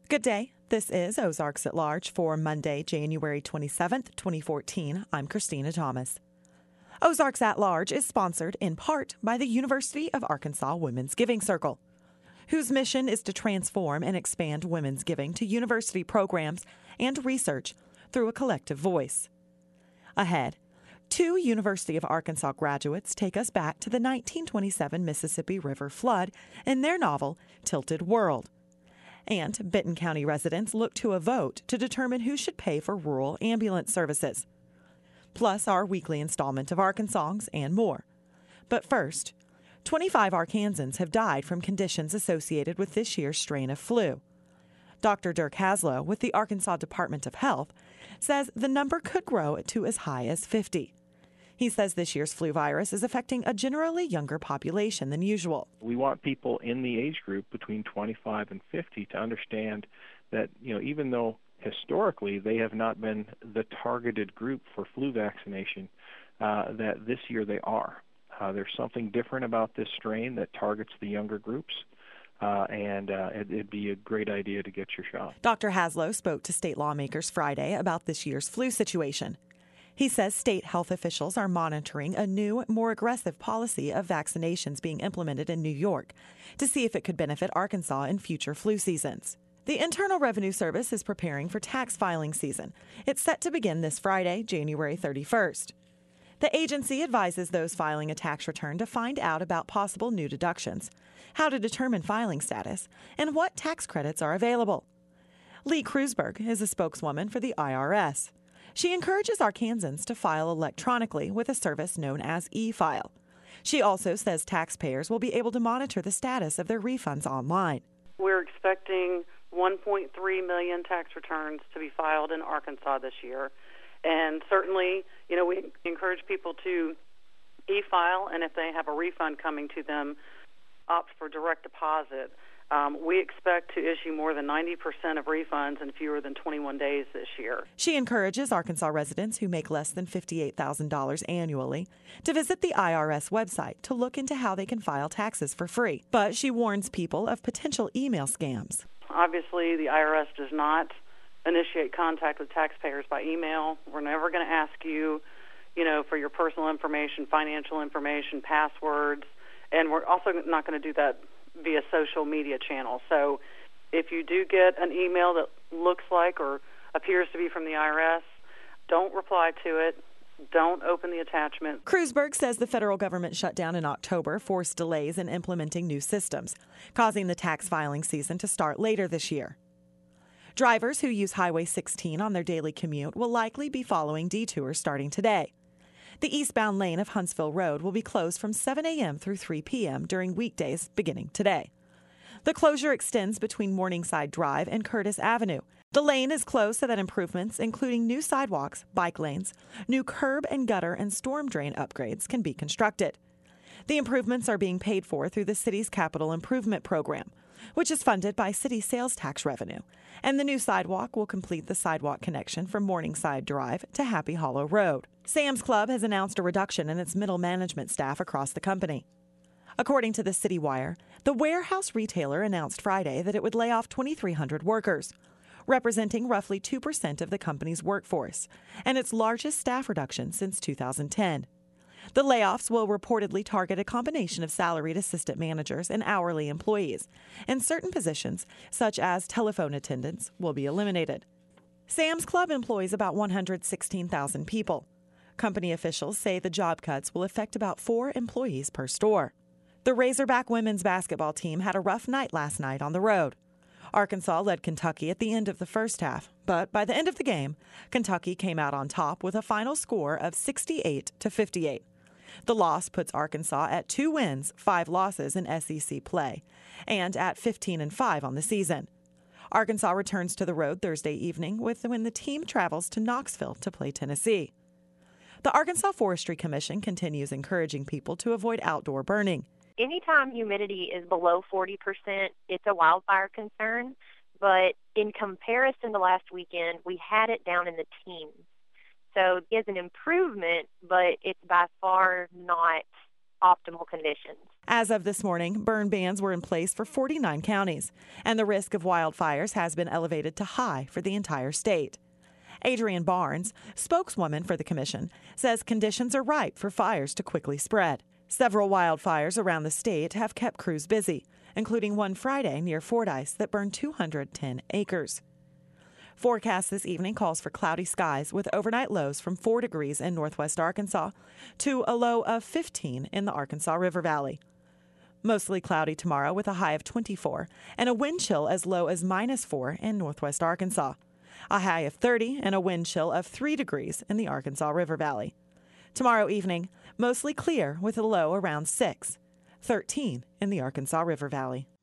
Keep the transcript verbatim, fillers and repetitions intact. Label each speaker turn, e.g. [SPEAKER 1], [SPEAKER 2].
[SPEAKER 1] Good day. This is Ozarks at Large for Monday, January twenty-seventh, twenty fourteen. I'm Christina Thomas. Ozarks at Large is sponsored in part by the University of Arkansas Women's Giving Circle, whose mission is to transform and expand women's giving to university programs and research through a collective voice. Ahead, two University of Arkansas graduates take us back to the nineteen twenty-seven Mississippi River flood in their novel, Tilted World. And Benton County residents look to a vote to determine who should pay for rural ambulance services. Plus our weekly installment of Arkansongs and more. But first, twenty-five Arkansans have died from conditions associated with this year's strain of flu. Doctor Dirk Haslow with the Arkansas Department of Health says the number could grow to as high as fifty. He says this year's flu virus is affecting a generally younger population than usual.
[SPEAKER 2] We want people in the age group between twenty-five and fifty to understand that, you know, even though historically they have not been the targeted group for flu vaccination, uh, that this year they are. Uh, there's something different about this strain that targets the younger groups. Uh, and uh, it, it'd be a great idea to get your shot.
[SPEAKER 1] Doctor Haslow spoke to state lawmakers Friday about this year's flu situation. He says state health officials are monitoring a new, more aggressive policy of vaccinations being implemented in New York to see if it could benefit Arkansas in future flu seasons. The Internal Revenue Service is preparing for tax filing season. It's set to begin this Friday, January thirty-first. The agency advises those filing a tax return to find out about possible new deductions, how to determine filing status, and what tax credits are available. Lee Kreuzberg is a spokeswoman for the I R S. She encourages Arkansans to file electronically with a service known as e-file. She also says taxpayers will be able to monitor the status of their refunds online.
[SPEAKER 3] We're expecting one point three million tax returns to be filed in Arkansas this year. And certainly, you know, we encourage people to e-file, and if they have a refund coming to them, opt for direct deposit. Um, we expect to issue more than ninety percent of refunds in fewer than twenty-one days this year.
[SPEAKER 1] She encourages Arkansas residents who make less than fifty-eight thousand dollars annually to visit the I R S website to look into how they can file taxes for free. But she warns people of potential email scams.
[SPEAKER 3] Obviously, the I R S does not initiate contact with taxpayers by email. We're never going to ask you, you know, for your personal information, financial information, passwords, and we're also not going to do that via social media channels. So if you do get an email that looks like or appears to be from the I R S, don't reply to it. Don't open the attachment.
[SPEAKER 1] Kreuzberg says the federal government shutdown in October forced delays in implementing new systems, causing the tax filing season to start later this year. Drivers who use Highway sixteen on their daily commute will likely be following detours starting today. The eastbound lane of Huntsville Road will be closed from seven a.m. through three p.m. during weekdays beginning today. The closure extends between Morningside Drive and Curtis Avenue. The lane is closed so that improvements, including new sidewalks, bike lanes, new curb and gutter and storm drain upgrades, can be constructed. The improvements are being paid for through the city's capital improvement program, which is funded by city sales tax revenue, and the new sidewalk will complete the sidewalk connection from Morningside Drive to Happy Hollow Road. Sam's Club has announced a reduction in its middle management staff across the company. According to the City Wire, the warehouse retailer announced Friday that it would lay off twenty-three hundred workers, representing roughly two percent of the company's workforce, and its largest staff reduction since two thousand ten. The layoffs will reportedly target a combination of salaried assistant managers and hourly employees, and certain positions, such as telephone attendants, will be eliminated. Sam's Club employs about one hundred sixteen thousand people. Company officials say the job cuts will affect about four employees per store. The Razorback women's basketball team had a rough night last night on the road. Arkansas led Kentucky at the end of the first half, but by the end of the game, Kentucky came out on top with a final score of sixty-eight to fifty-eight. The loss puts Arkansas at two wins, five losses in S E C play, and at fifteen and five on the season. Arkansas returns to the road Thursday evening with when the team travels to Knoxville to play Tennessee. The Arkansas Forestry Commission continues encouraging people to avoid outdoor burning.
[SPEAKER 4] Anytime humidity is below forty percent, it's a wildfire concern. But in comparison to last weekend, we had it down in the teens. So it's an improvement, but it's by far not optimal conditions.
[SPEAKER 1] As of this morning, burn bans were in place for forty-nine counties, and the risk of wildfires has been elevated to high for the entire state. Adrienne Barnes, spokeswoman for the commission, says conditions are ripe for fires to quickly spread. Several wildfires around the state have kept crews busy, including one Friday near Fordyce that burned two hundred ten acres. Forecast this evening calls for cloudy skies with overnight lows from four degrees in northwest Arkansas to a low of fifteen in the Arkansas River Valley. Mostly cloudy tomorrow with a high of twenty-four and a wind chill as low as minus four in northwest Arkansas. A high of thirty and a wind chill of three degrees in the Arkansas River Valley. Tomorrow evening, mostly clear with a low around six, thirteen in the Arkansas River Valley.